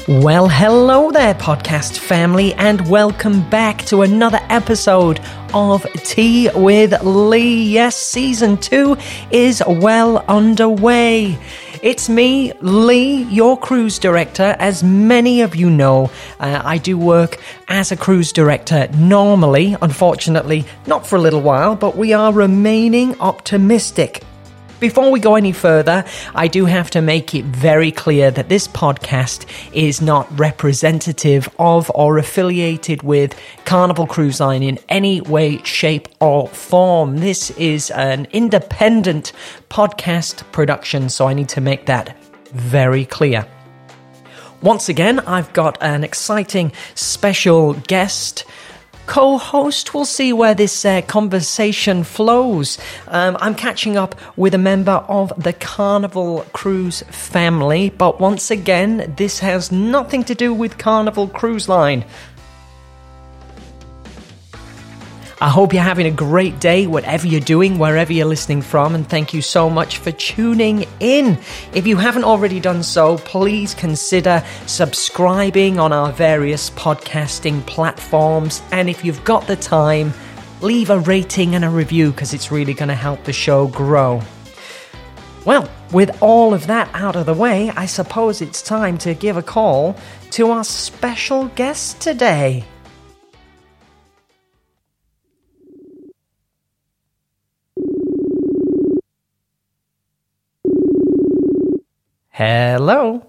Well, hello there, podcast family, and welcome back to another episode of Tea with Lee. Yes, season 2 is well underway. It's me, Lee, your cruise director. As many of you know, I do work as a cruise director normally, unfortunately, not for a little while, but we are remaining optimistic. Before we go any further, I do have to make it very clear that this podcast is not representative of or affiliated with Carnival Cruise Line in any way, shape, or form. This is an independent podcast production, so I need to make that very clear. Once again, I've got an exciting special guest co-host. We'll see where this conversation flows. I'm catching up with a member of the Carnival Cruise family, but once again, this has nothing to do with Carnival Cruise Line. I hope you're having a great day, whatever you're doing, wherever you're listening from, and thank you so much for tuning in. If you haven't already done so, please consider subscribing on our various podcasting platforms, and if you've got the time, leave a rating and a review, because it's really going to help the show grow. Well, with all of that out of the way, I suppose it's time to give a call to our special guest today. Hello.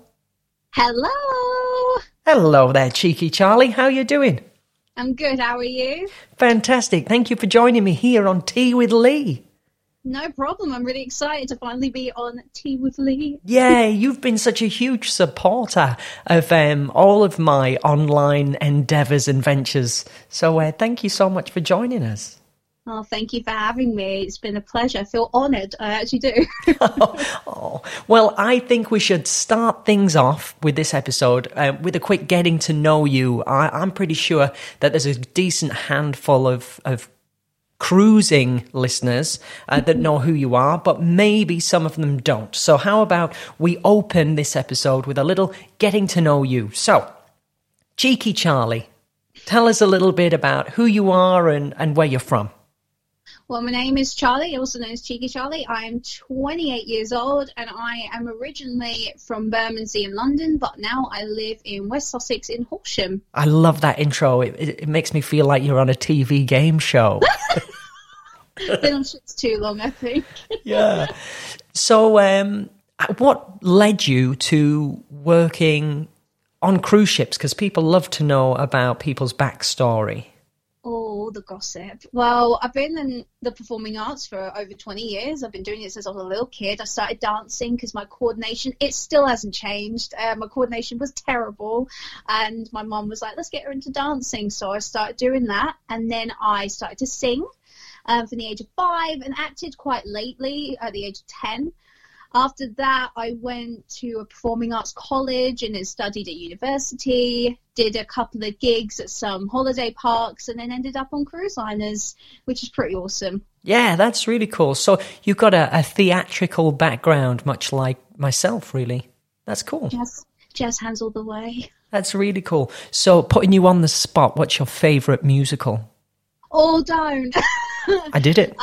Hello. Hello there, Cheeky Charlie. How you doing? I'm good. How are you? Fantastic. Thank you for joining me here on Tea with Lee. No problem. I'm really excited to finally be on Tea with Lee. Yeah, you've been such a huge supporter of all of my online endeavours and ventures. So thank you so much for joining us. Oh, thank you for having me. It's been a pleasure. I feel honoured. I actually do. Well, I think we should start things off with this episode with a quick getting to know you. I'm pretty sure that there's a decent handful of cruising listeners that know who you are, but maybe some of them don't. So how about we open this episode with a little getting to know you. So, Cheeky Charlie, tell us a little bit about who you are and where you're from. Well, my name is Charlie, also known as Cheeky Charlie. I'm 28 years old and I am originally from Bermondsey in London, but now I live in West Sussex in Horsham. I love that intro. It makes me feel like you're on a TV game show. Been on shits too long, I think. Yeah. So what led you to working on cruise ships? Because people love to know about people's backstory. Oh, the gossip. Well, I've been in the performing arts for over 20 years. I've been doing it since I was a little kid. I started dancing because my coordination, it still hasn't changed. My coordination was terrible. And my mum was like, let's get her into dancing. So I started doing that. And then I started to sing from the age of 5 and acted quite lately at the age of 10. After that, I went to a performing arts college and then studied at university, did a couple of gigs at some holiday parks, and then ended up on cruise liners, which is pretty awesome. Yeah, that's really cool. So you've got a theatrical background, much like myself, really. That's cool. Jazz hands all the way. That's really cool. So putting you on the spot, what's your favourite musical? Oh, don't. I did it.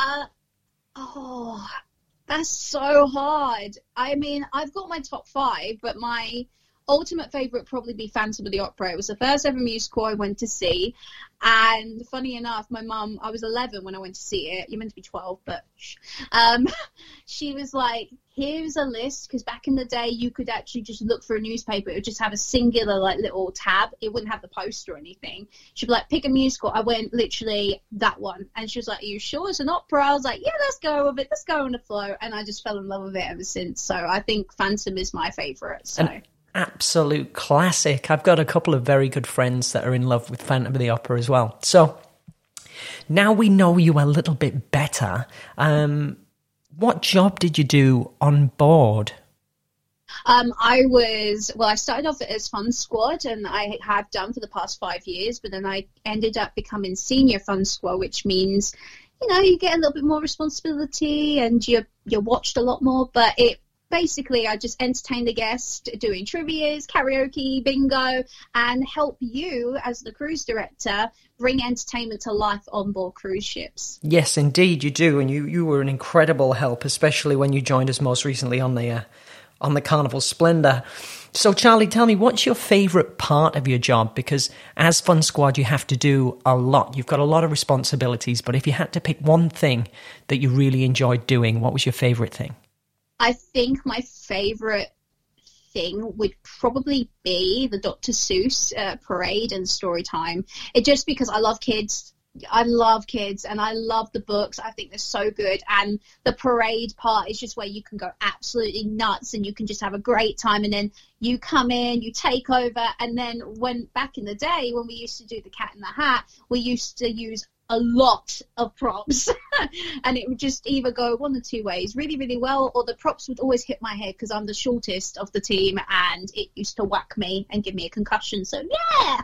That's so hard. I mean, I've got my top 5, but my ultimate favourite would probably be Phantom of the Opera. It was the first ever musical I went to see. And funny enough, my mum, I was 11 when I went to see it. You're meant to be 12, but she was like, here's a list, because back in the day you could actually just look for a newspaper. It would just have a singular like little tab. It wouldn't have the poster or anything. She'd be like, pick a musical. I went literally that one. And she was like, are you sure it's an opera? I was like, yeah, let's go with it. Let's go on the flow. And I just fell in love with it ever since. So I think Phantom is my favourite. So. Absolute classic. I've got a couple of very good friends that are in love with Phantom of the Opera as well. So now we know you a little bit better. What job did you do on board? I started off as fun squad, and I have done for the past 5 years, but then I ended up becoming senior fun squad, which means, you know, you get a little bit more responsibility and you're watched a lot more, but it basically I just entertain the guests doing trivias, karaoke, bingo, and help you as the cruise director bring entertainment to life on board cruise ships. Yes, indeed you do, and you were an incredible help, especially when you joined us most recently on the Carnival Splendor. So, Charlie, tell me, what's your favourite part of your job? Because as Fun Squad, you have to do a lot. You've got a lot of responsibilities, but if you had to pick one thing that you really enjoyed doing, what was your favourite thing? I think my favourite thing would probably be the Dr. Seuss parade and story time. It just because I love kids. I love kids and I love the books. I think they're so good. And the parade part is just where you can go absolutely nuts and you can just have a great time. And then you come in, you take over. And then when back in the day, when we used to do the Cat in the Hat, we used to use a lot of props and it would just either go one or two ways, really, really well, or the props would always hit my head because I'm the shortest of the team and it used to whack me and give me a concussion. So, yeah.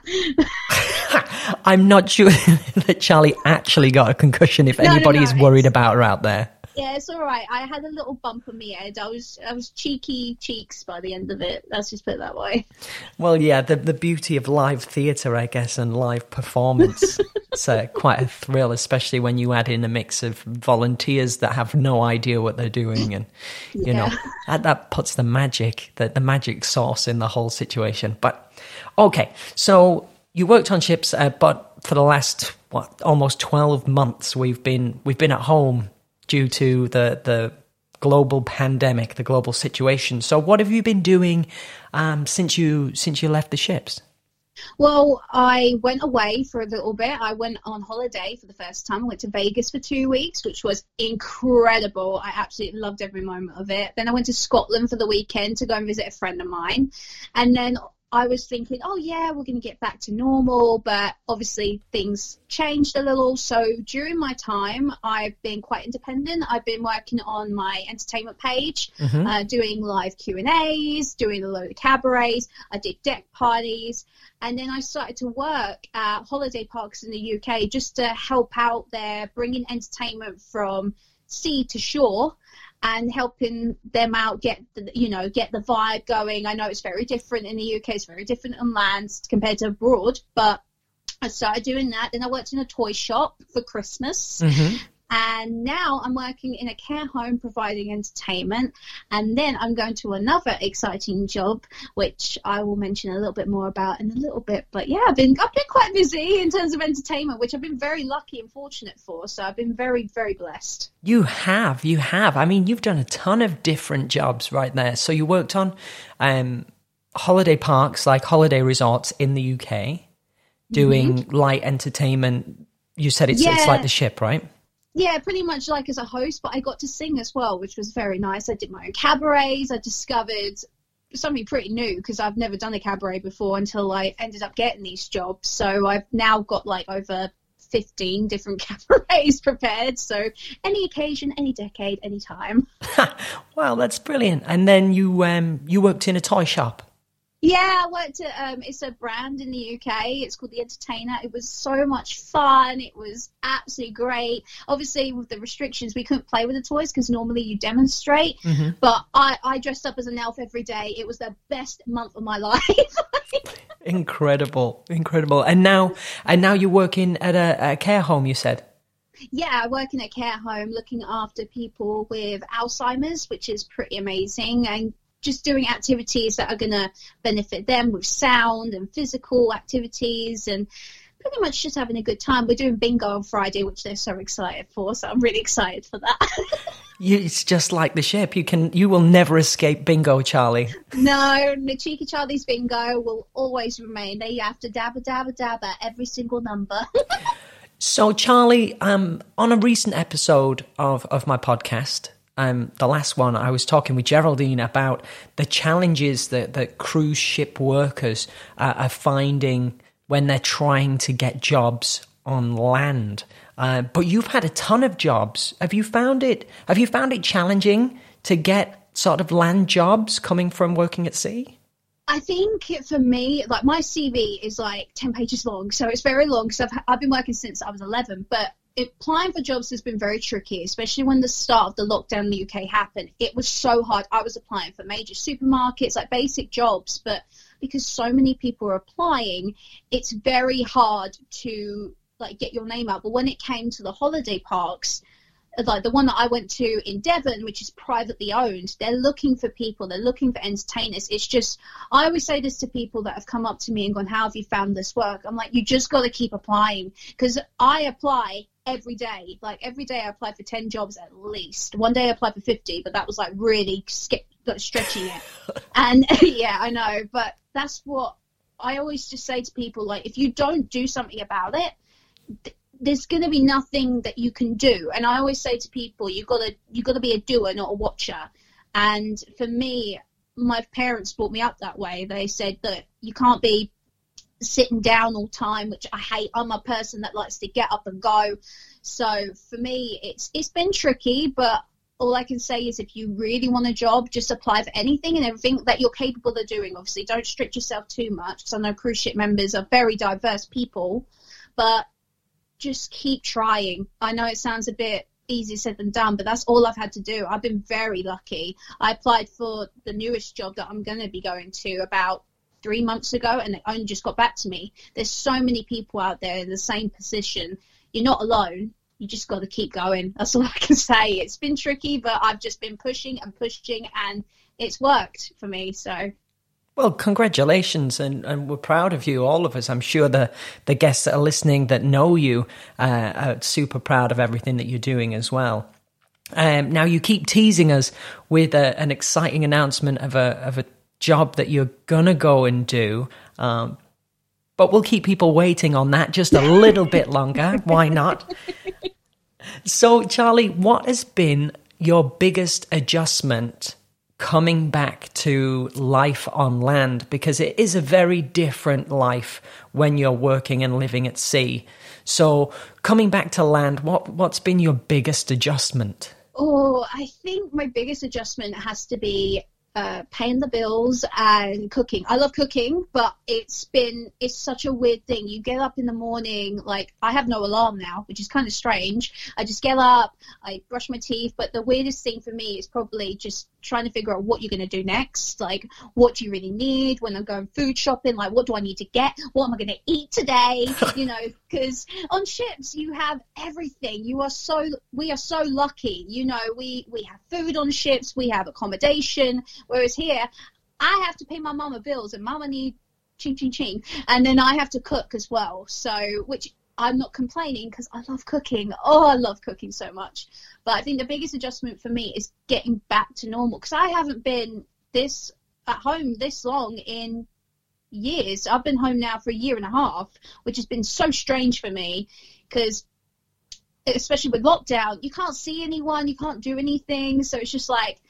I'm not sure that Charlie actually got a concussion if anybody is worried about her out there. Yeah, it's all right. I had a little bump on my head. I was cheeky cheeks by the end of it. Let's just put it that way. Well, yeah, the beauty of live theatre, I guess, and live performance. It's quite a thrill, especially when you add in a mix of volunteers that have no idea what they're doing. And, you know, that puts the magic sauce in the whole situation. But, okay, so you worked on ships, but for the last, almost 12 months, we've been at home due to the global pandemic, the global situation. So what have you been doing since you left the ships? Well, I went away for a little bit. I went on holiday for the first time. I went to Vegas for 2 weeks, which was incredible. I absolutely loved every moment of it. Then I went to Scotland for the weekend to go and visit a friend of mine. And then I was thinking, oh, yeah, we're going to get back to normal, but obviously things changed a little. So during my time, I've been quite independent. I've been working on my entertainment page, doing live Q&As, doing a load of cabarets. I did deck parties. And then I started to work at holiday parks in the UK just to help out there, bringing entertainment from sea to shore and helping them out get the vibe going. I know it's very different in the UK. It's very different on land compared to abroad. But I started doing that. Then I worked in a toy shop for Christmas. And now I'm working in a care home providing entertainment. And then I'm going to another exciting job, which I will mention a little bit more about in a little bit. But yeah, I've been quite busy in terms of entertainment, which I've been very lucky and fortunate for. So I've been very, very blessed. You have. I mean, you've done a ton of different jobs right there. So you worked on holiday parks, like holiday resorts in the UK, doing light entertainment. You said it's like the ship, right? Yeah, pretty much like as a host, but I got to sing as well, which was very nice. I did my own cabarets. I discovered something pretty new because I've never done a cabaret before until I ended up getting these jobs. So I've now got like over 15 different cabarets prepared. So any occasion, any decade, any time. Wow, that's brilliant. And then you worked in a toy shop. Yeah, I worked at, it's a brand in the UK. It's called The Entertainer. It was so much fun. It was absolutely great. Obviously, with the restrictions, we couldn't play with the toys because normally you demonstrate. But I dressed up as an elf every day. It was the best month of my life. Incredible. And now you're working at a care home, you said? Yeah, I work in a care home looking after people with Alzheimer's, which is pretty amazing. And just doing activities that are going to benefit them with sound and physical activities and pretty much just having a good time. We're doing bingo on Friday, which they're so excited for, so I'm really excited for that. It's just like the ship. You will never escape bingo, Charlie. No, the Cheeky Charlie's bingo will always remain. They have to dabba at every single number. So, Charlie, on a recent episode of my podcast, the last one, I was talking with Geraldine about the challenges that cruise ship workers are finding when they're trying to get jobs on land. But you've had a ton of jobs. Have you found it challenging to get sort of land jobs coming from working at sea? I think for me, like my CV is like 10 pages long, so it's very long because I've been working since I was 11, but applying for jobs has been very tricky, especially when the start of the lockdown in the UK happened. It was so hard. I was applying for major supermarkets, like basic jobs, but because so many people are applying, it's very hard to like get your name out. But when it came to the holiday parks, like the one that I went to in Devon, which is privately owned, they're looking for people. They're looking for entertainers. It's just, I always say this to people that have come up to me and gone, how have you found this work? I'm like, you just got to keep applying, because I apply every day. Like every day I apply for 10 jobs at least. One day I applied for 50, but that was like really stretching it. And yeah, I know. But that's what I always just say to people, like, if you don't do something about it, there's going to be nothing that you can do. And I always say to people, you got to be a doer, not a watcher. And for me, my parents brought me up that way. They said that you can't be sitting down all the time, which I hate. I'm a person that likes to get up and go. So for me, it's been tricky, but all I can say is if you really want a job, just apply for anything and everything that you're capable of doing. Obviously, don't stretch yourself too much, because I know cruise ship members are very diverse people, but just keep trying. I know it sounds a bit easier said than done, but that's all I've had to do. I've been very lucky. I applied for the newest job that I'm going to be going to about 3 months ago, and they only just got back to me. There's so many people out there in the same position. You're not alone. You just got to keep going. That's all I can say. It's been tricky, but I've just been pushing, and it's worked for me. So, well, congratulations, and we're proud of you, all of us. I'm sure the guests that are listening that know you are super proud of everything that you're doing as well. Now, you keep teasing us with an exciting announcement of a job that you're going to go and do, but we'll keep people waiting on that just a little bit longer. Why not? So, Charlie, what has been your biggest adjustment coming back to life on land? Because it is a very different life when you're working and living at sea. So coming back to land, what's been your biggest adjustment? Oh, I think my biggest adjustment has to be paying the bills and cooking. I love cooking, but it's such a weird thing. You get up in the morning, like I have no alarm now, which is kind of strange. I just get up, I brush my teeth, but the weirdest thing for me is probably just trying to figure out what you're going to do next. Like, what do you really need when I'm going food shopping? Like, what do I need to get? What am I going to eat today? You know, because on ships you have everything. We are so lucky. You know, we have food on ships, we have accommodation. Whereas here, I have to pay my mama bills, and mama need ching, ching, ching. And then I have to cook as well. So, which I'm not complaining, because I love cooking. Oh, I love cooking so much. But I think the biggest adjustment for me is getting back to normal, because I haven't been at home this long in years. I've been home now for 1.5 years, which has been so strange for me, because especially with lockdown, you can't see anyone, you can't do anything. So it's just like,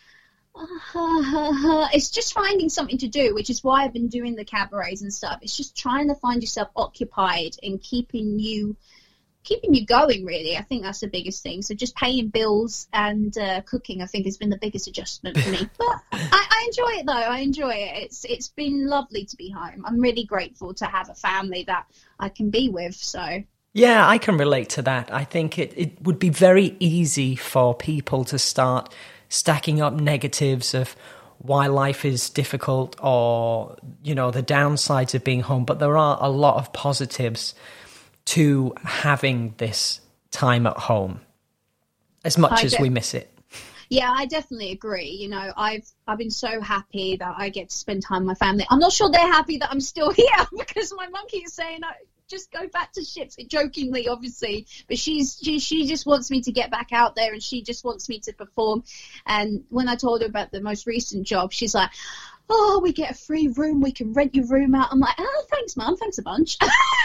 it's just finding something to do, which is why I've been doing the cabarets and stuff. It's just trying to find yourself occupied and keeping you going, really. I think that's the biggest thing. So just paying bills and cooking, I think, has been the biggest adjustment for me. But I enjoy it, though. I enjoy it. It's been lovely to be home. I'm really grateful to have a family that I can be with. So yeah, I can relate to that. I think it would be very easy for people to start stacking up negatives of why life is difficult, or, you know, the downsides of being home. But there are a lot of positives to having this time at home, as much as we miss it. Yeah, I definitely agree. You know, I've been so happy that I get to spend time with my family. I'm not sure they're happy that I'm still here, because my mum keeps saying, just go back to ships, jokingly, obviously, but she just wants me to get back out there, and she just wants me to perform. And when I told her about the most recent job, she's like, oh, we get a free room, we can rent your room out. I'm like, oh, thanks, Mum, thanks a bunch.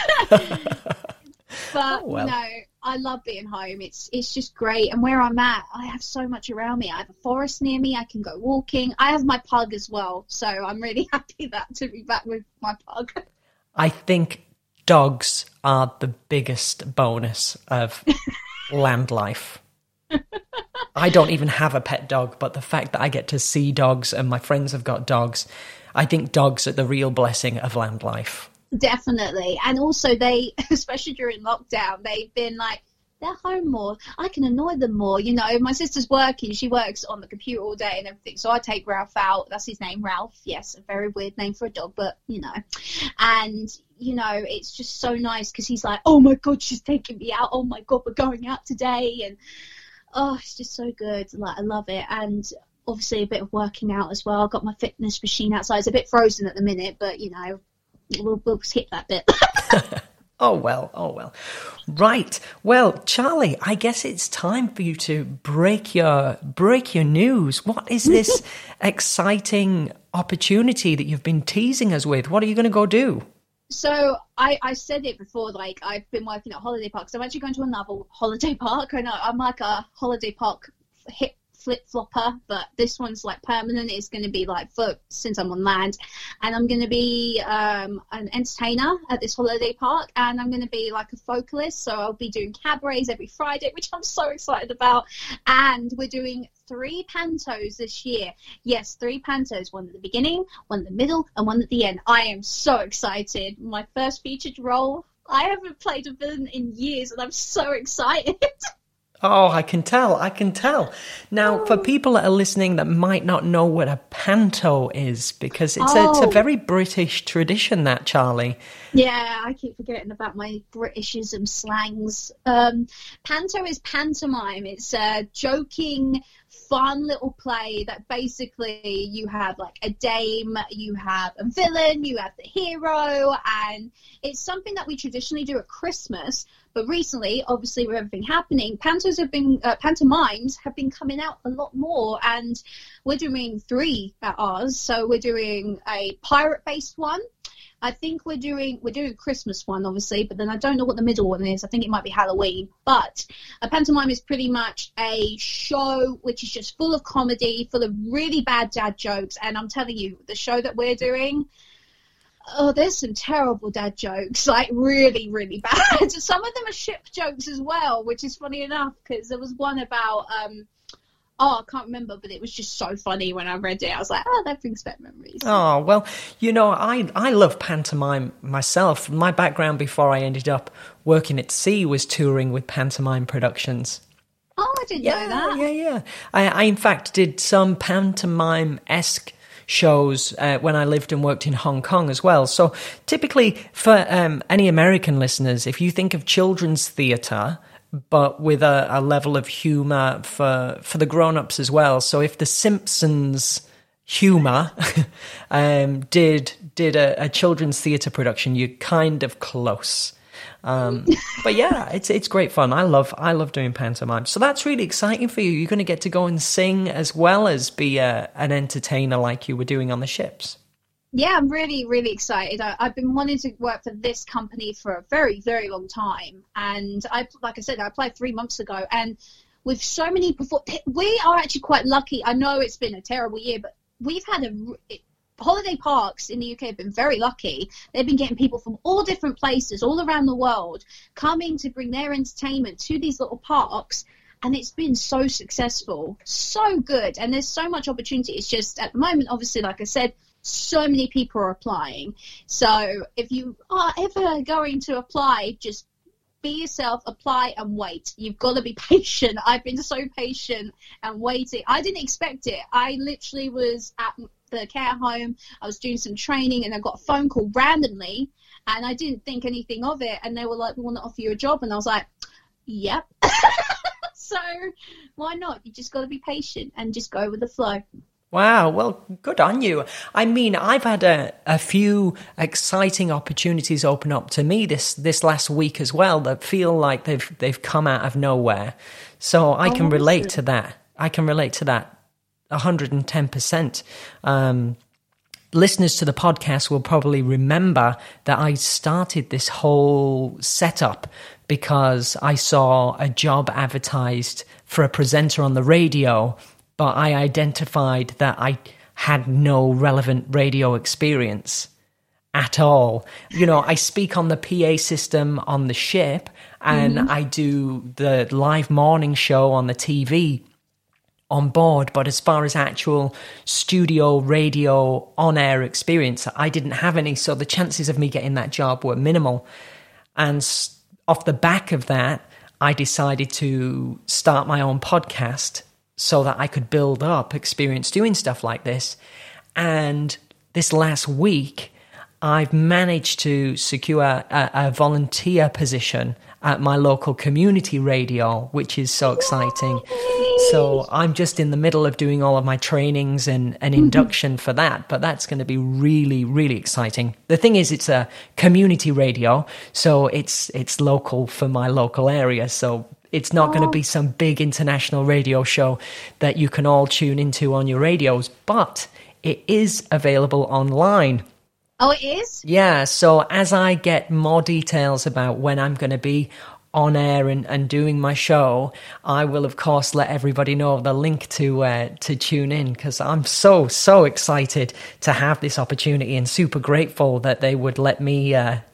But oh, well. No, I love being home. It's just great. And where I'm at, I have so much around me. I have a forest near me. I can go walking. I have my pug as well, so I'm really happy to be back with my pug. I think dogs are the biggest bonus of land life. I don't even have a pet dog, but the fact that I get to see dogs and my friends have got dogs, I think dogs are the real blessing of land life. Definitely. And also they, especially during lockdown, they've been like they're home more. I can annoy them more. You know, my sister's working. She works on the computer all day and everything. So I take Ralph out. That's his name, Ralph. Yes, a very weird name for a dog, but, you know. And, you know, it's just so nice because he's like, oh, my God, she's taking me out. Oh, my God, we're going out today. And, oh, it's just so good. Like, I love it. And obviously a bit of working out as well. I've got my fitness machine outside. It's a bit frozen at the minute, but, you know, we'll skip that bit. Oh, well. Right. Well, Charlie, I guess it's time for you to break your news. What is this exciting opportunity that you've been teasing us with? What are you going to go do? So I said it before, like, I've been working at holiday parks. I'm actually going to another holiday park. I know I'm like a holiday park hip flip-flopper, but this one's like permanent. It's going to be like since I'm on land, and I'm going to be an entertainer at this holiday park, and I'm going to be like a vocalist, so I'll be doing cabarets every Friday, which I'm so excited about. And we're doing 3 pantos this year. Yes, 3 pantos, one at the beginning, one at the middle, and one at the end. I am so excited. My first featured role. I haven't played a villain in years, and I'm so excited. Oh, I can tell. Now, for people that are listening that might not know what a panto is, because it's a very British tradition, that, Charlie. Yeah, I keep forgetting about my Britishism slangs. Panto is pantomime. It's a joking, fun little play that basically you have like a dame, you have a villain, you have the hero, and it's something that we traditionally do at Christmas. But recently, obviously, with everything happening, pantomimes have been coming out a lot more, and we're doing 3 at ours. So we're doing a pirate-based one. I think we're doing a Christmas one, obviously, but then I don't know what the middle one is. I think it might be Halloween. But a pantomime is pretty much a show which is just full of comedy, full of really bad dad jokes. And I'm telling you, the show that we're doing, oh, there's some terrible dad jokes, like really, really bad. Some of them are ship jokes as well, which is funny enough, because there was one about, I can't remember, but it was just so funny when I read it. I was like, oh, that brings back memories. Oh, well, you know, I love pantomime myself. My background before I ended up working at sea was touring with pantomime productions. Oh, I didn't know that. Yeah. I in fact did some pantomime-esque shows when I lived and worked in Hong Kong as well. So typically for any American listeners, if you think of children's theatre, but with a level of humour for the grown-ups as well. So if The Simpsons humour did a children's theatre production, you're kind of close. But yeah, it's great fun. I love doing pantomime. So that's really exciting for you. You're going to get to go and sing as well as be an entertainer like you were doing on the ships. Yeah, I'm really, really excited. I've been wanting to work for this company for a very, very long time. And like I said, I applied 3 months ago. And with so many we are actually quite lucky. I know it's been a terrible year, but we've had holiday parks in the UK have been very lucky. They've been getting people from all different places, all around the world, coming to bring their entertainment to these little parks. And it's been so successful, so good. And there's so much opportunity. It's just at the moment, obviously, like I said, so many people are applying. So if you are ever going to apply, just be yourself, apply and wait. You've got to be patient. I've been so patient and waiting. I didn't expect it. I literally was at the care home. I was doing some training and I got a phone call randomly and I didn't think anything of it. And they were like, we want to offer you a job. And I was like, yep. So why not? You just got to be patient and just go with the flow. Wow, well, good on you. I mean, I've had a few exciting opportunities open up to me this last week as well that feel like they've come out of nowhere. So I can relate to that. I can relate to that 110%. Listeners to the podcast will probably remember that I started this whole setup because I saw a job advertised for a presenter on the radio, but I identified that I had no relevant radio experience at all. You know, I speak on the PA system on the ship, and I do the live morning show on the TV on board, but as far as actual studio radio on-air experience, I didn't have any, so the chances of me getting that job were minimal. And off the back of that, I decided to start my own podcast so that I could build up experience doing stuff like this. And this last week, I've managed to secure a volunteer position at my local community radio, which is so exciting. So I'm just in the middle of doing all of my trainings and induction for that, but that's going to be really, really exciting. The thing is, it's a community radio, so it's local for my local area, so it's not going to be some big international radio show that you can all tune into on your radios, but it is available online. Oh, it is? Yeah, so as I get more details about when I'm going to be on air and doing my show, I will, of course, let everybody know the link to tune in, because I'm so excited to have this opportunity and super grateful that they would let me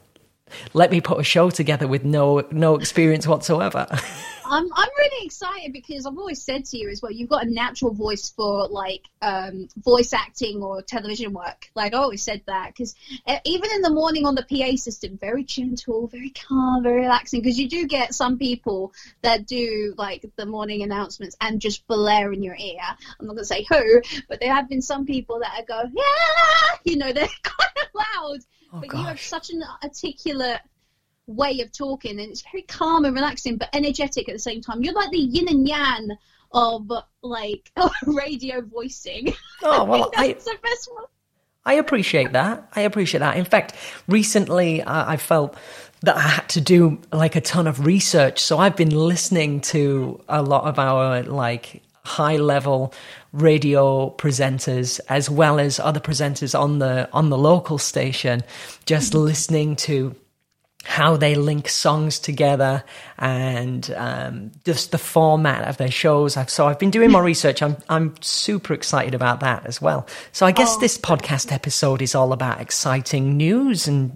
put a show together with no experience whatsoever. I'm really excited because I've always said to you as well, you've got a natural voice for like voice acting or television work. Like I always said that, because even in the morning on the PA system, very gentle, very calm, very relaxing, because you do get some people that do like the morning announcements and just blare in your ear. I'm not going to say who, but there have been some people that go, yeah, you know, they're kind of loud. Oh, but gosh. you have such an articulate way of talking, and it's very calm and relaxing but energetic at the same time. You're like the yin and yang of like radio voicing. Oh, well, that's the best one. I appreciate that. In fact, recently I felt that I had to do like a ton of research, so I've been listening to a lot of our like high level radio presenters as well as other presenters on the local station, just listening to how they link songs together and just the format of their shows. So I've been doing more research. I'm super excited about that as well. So I guess this podcast episode is all about exciting news and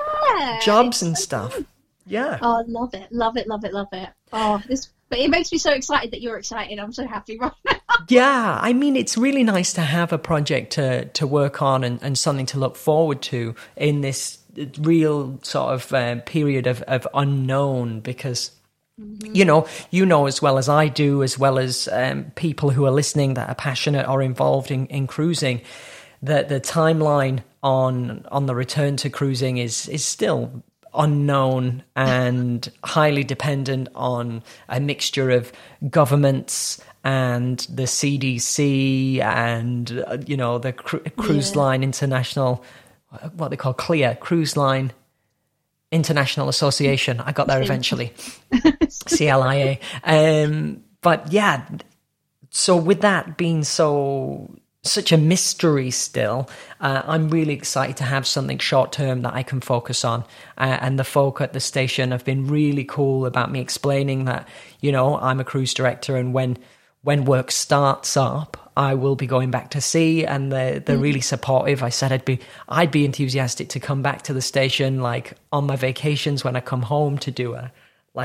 jobs and stuff. Fun. Yeah. Oh, love it. Oh, but it makes me so excited that you're excited. I'm so happy right now. Yeah, I mean, it's really nice to have a project to work on and something to look forward to in this real sort of period of unknown, because you know as well as I do, as well as people who are listening that are passionate or involved in cruising, that the timeline on the return to cruising is still unknown and highly dependent on a mixture of governments and the CDC and the cruise line international, what they call CLIA, Cruise Line International Association. I got there eventually. CLIA. But yeah, so with that being such a mystery still, I'm really excited to have something short term that I can focus on. And the folk at the station have been really cool about me explaining that, I'm a cruise director, and when work starts up, I will be going back to sea, and they're really supportive. I said I'd be enthusiastic to come back to the station, like on my vacations when I come home, to do a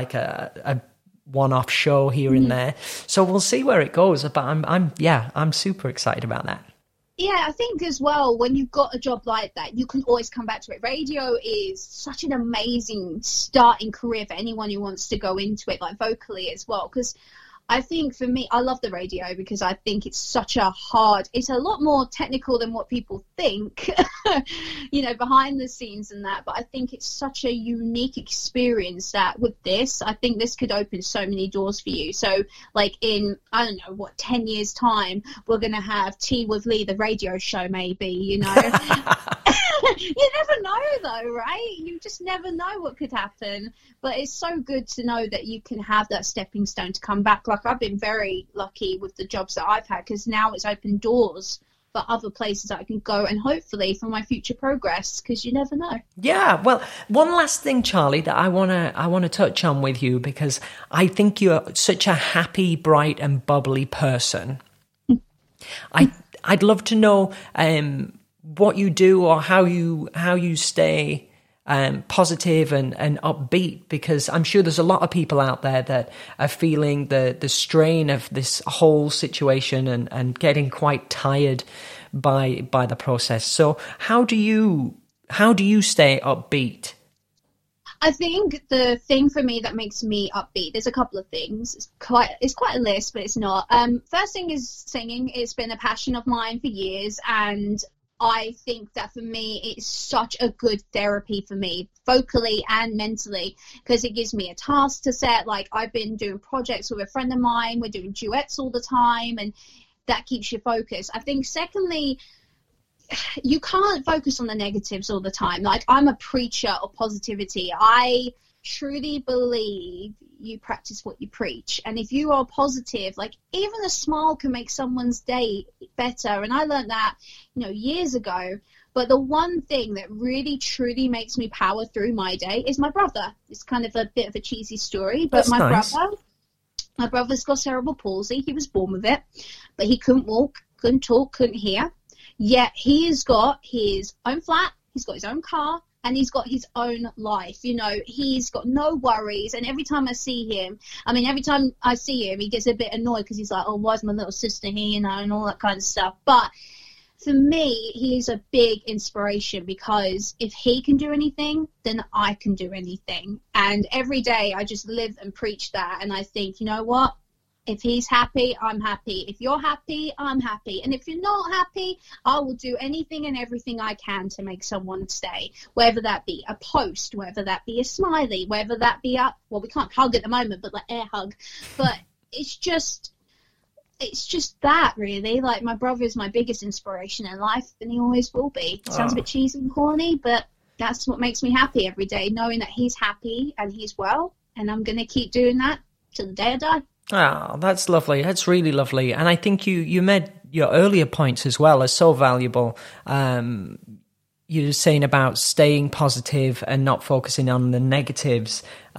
one-off show here and there. So we'll see where it goes. But I'm super excited about that. Yeah, I think as well, when you've got a job like that, you can always come back to it. Radio is such an amazing starting career for anyone who wants to go into it, like vocally as well, because I think for me, I love the radio because I think it's it's a lot more technical than what people think, behind the scenes and that. But I think it's such a unique experience that with this, I think this could open so many doors for you. So like in, 10 years time, we're going to have Tea with Lee, the radio show, maybe, You never know though, right? You just never know what could happen. But it's so good to know that you can have that stepping stone to come back. Like I've been very lucky with the jobs that I've had, because now it's opened doors for other places that I can go, and hopefully for my future progress, because you never know. Yeah, well, one last thing, Charlie, that I wanna touch on with you, because I think you're such a happy, bright, and bubbly person. I'd love to know what you do, or how you stay positive and upbeat, because I'm sure there's a lot of people out there that are feeling the strain of this whole situation and getting quite tired by the process. So how do you stay upbeat? I think the thing for me that makes me upbeat, there's a couple of things. It's quite a list, but it's not. First thing is singing. It's been a passion of mine for years, and I think that for me, it's such a good therapy for me, vocally and mentally, because it gives me a task to set. Like, I've been doing projects with a friend of mine. We're doing duets all the time, and that keeps you focused. I think, secondly, you can't focus on the negatives all the time. Like, I'm a preacher of positivity. I truly believe you practice what you preach. And if you are positive, like, even a smile can make someone's day better. And I learned that, years ago. But the one thing that really, truly makes me power through my day is my brother. It's kind of a bit of a cheesy story, but That's nice. My brother's got cerebral palsy. He was born with it, but he couldn't walk, couldn't talk, couldn't hear. Yet he has got his own flat, he's got his own car, and he's got his own life. He's got no worries. And every time I see him, he gets a bit annoyed because he's like, oh, why is my little sister here, and all that kind of stuff. But for me, he's a big inspiration, because if he can do anything, then I can do anything. And every day I just live and preach that. And I think, you know what? If he's happy, I'm happy. If you're happy, I'm happy. And if you're not happy, I will do anything and everything I can to make someone stay, whether that be a post, whether that be a smiley, whether that be we can't hug at the moment, but like air hug. But it's just that, really. Like, my brother is my biggest inspiration in life, and he always will be. It sounds a bit cheesy and corny, but that's what makes me happy every day, knowing that he's happy and he's well, and I'm going to keep doing that till the day I die. Oh, that's lovely. That's really lovely. And I think you made your earlier points as well are so valuable. You're saying about staying positive and not focusing on the negatives.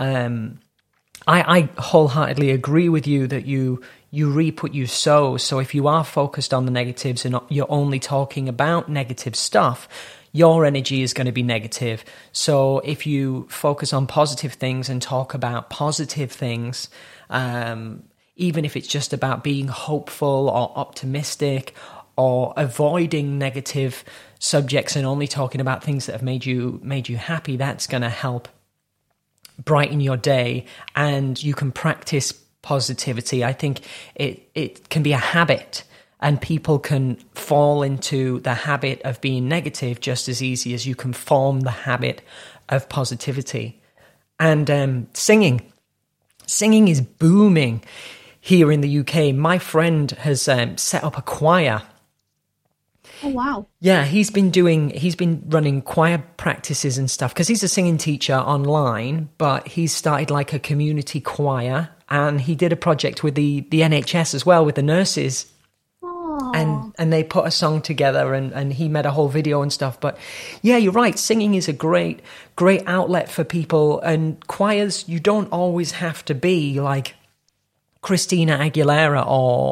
I wholeheartedly agree with you that you reap what you sow. So if you are focused on the negatives and you're only talking about negative stuff, your energy is going to be negative. So if you focus on positive things and talk about positive things, even if it's just about being hopeful or optimistic or avoiding negative subjects and only talking about things that have made you happy, that's going to help brighten your day. And you can practice positivity. I think it can be a habit, and people can fall into the habit of being negative just as easy as you can form the habit of positivity. And singing is booming here in the UK. My friend has set up a choir. Oh, wow. Yeah, he's been running choir practices and stuff, because he's a singing teacher online, but he's started like a community choir, and he did a project with the NHS as well, with the nurses. Oh. And they put a song together, and he made a whole video and stuff. But yeah, you're right. Singing is a great outlet for people. And choirs, you don't always have to be like Christina Aguilera or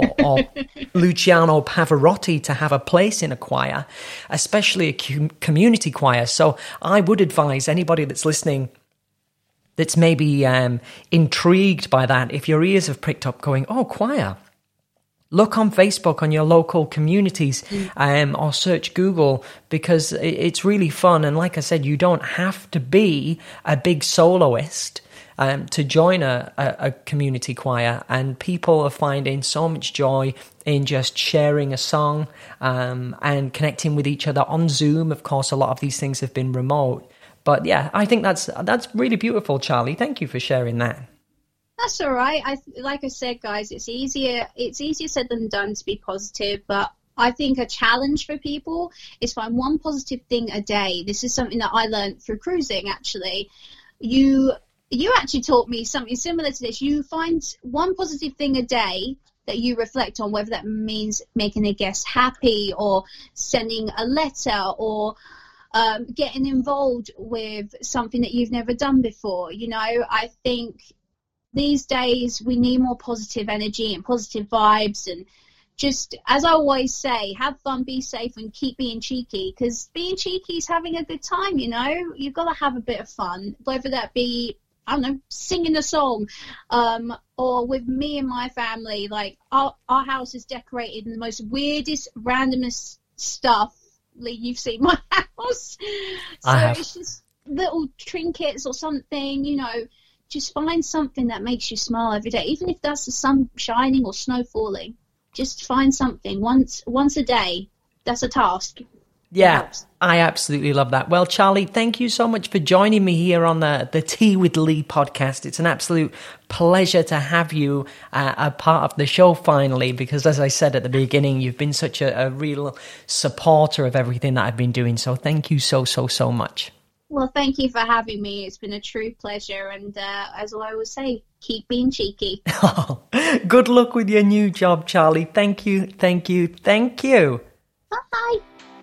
Luciano Pavarotti to have a place in a choir, especially a community choir. So I would advise anybody that's listening that's maybe intrigued by that, if your ears have pricked up going, oh, choir, look on Facebook on your local communities, or search Google, because it's really fun. And like I said, you don't have to be a big soloist to join a community choir. And people are finding so much joy in just sharing a song and connecting with each other on Zoom. Of course, a lot of these things have been remote. But yeah, I think that's really beautiful, Charlie. Thank you for sharing that. That's all right. Like I said, guys, it's easier said than done to be positive, but I think a challenge for people is find one positive thing a day. This is something that I learned through cruising, actually. You actually taught me something similar to this. You find one positive thing a day that you reflect on, whether that means making a guest happy or sending a letter or getting involved with something that you've never done before. I think these days we need more positive energy and positive vibes, and just, as I always say, have fun, be safe, and keep being cheeky, because being cheeky is having a good time. You've got to have a bit of fun, whether that be, I don't know, singing a song, or with me and my family, like our house is decorated in the most weirdest, randomest stuff. You've seen my house, so it's just little trinkets or something, you know, just find something that makes you smile every day, even if that's the sun shining or snow falling. Just find something once a day. That's a task. Yeah, I absolutely love that. Well, Charlie, thank you so much for joining me here on the Tea with Lee podcast. It's an absolute pleasure to have you a part of the show finally, because as I said at the beginning, you've been such a real supporter of everything that I've been doing. So thank you so much. Well, thank you for having me. It's been a true pleasure. And as I always say, keep being cheeky. Good luck with your new job, Charlie. Thank you. Bye.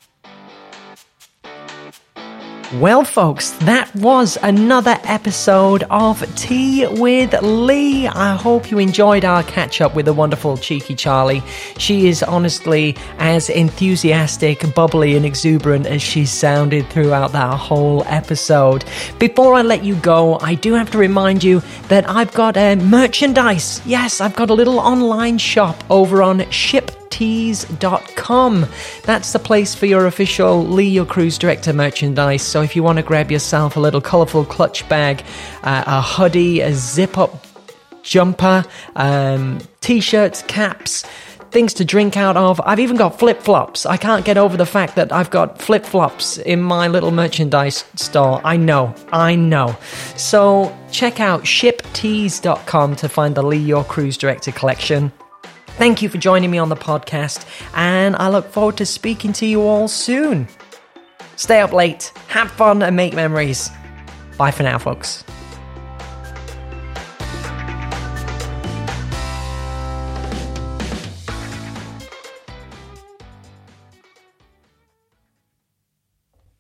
Well, folks, that was another episode of Tea with Lee. I hope you enjoyed our catch-up with the wonderful cheeky Charlie. She is honestly as enthusiastic, bubbly and exuberant as she sounded throughout that whole episode. Before I let you go, I do have to remind you that I've got merchandise. Yes, I've got a little online shop over on shiptees.com. That's the place for your official Lee Your Cruise Director merchandise. So if you want to grab yourself a little colourful clutch bag, a hoodie, a zip-up jumper, t-shirts, caps, things to drink out of. I've even got flip-flops. I can't get over the fact that I've got flip-flops in my little merchandise store. I know. So check out shiptees.com to find the Lee Your Cruise Director collection. Thank you for joining me on the podcast, and I look forward to speaking to you all soon. Stay up late, have fun, and make memories. Bye for now, folks.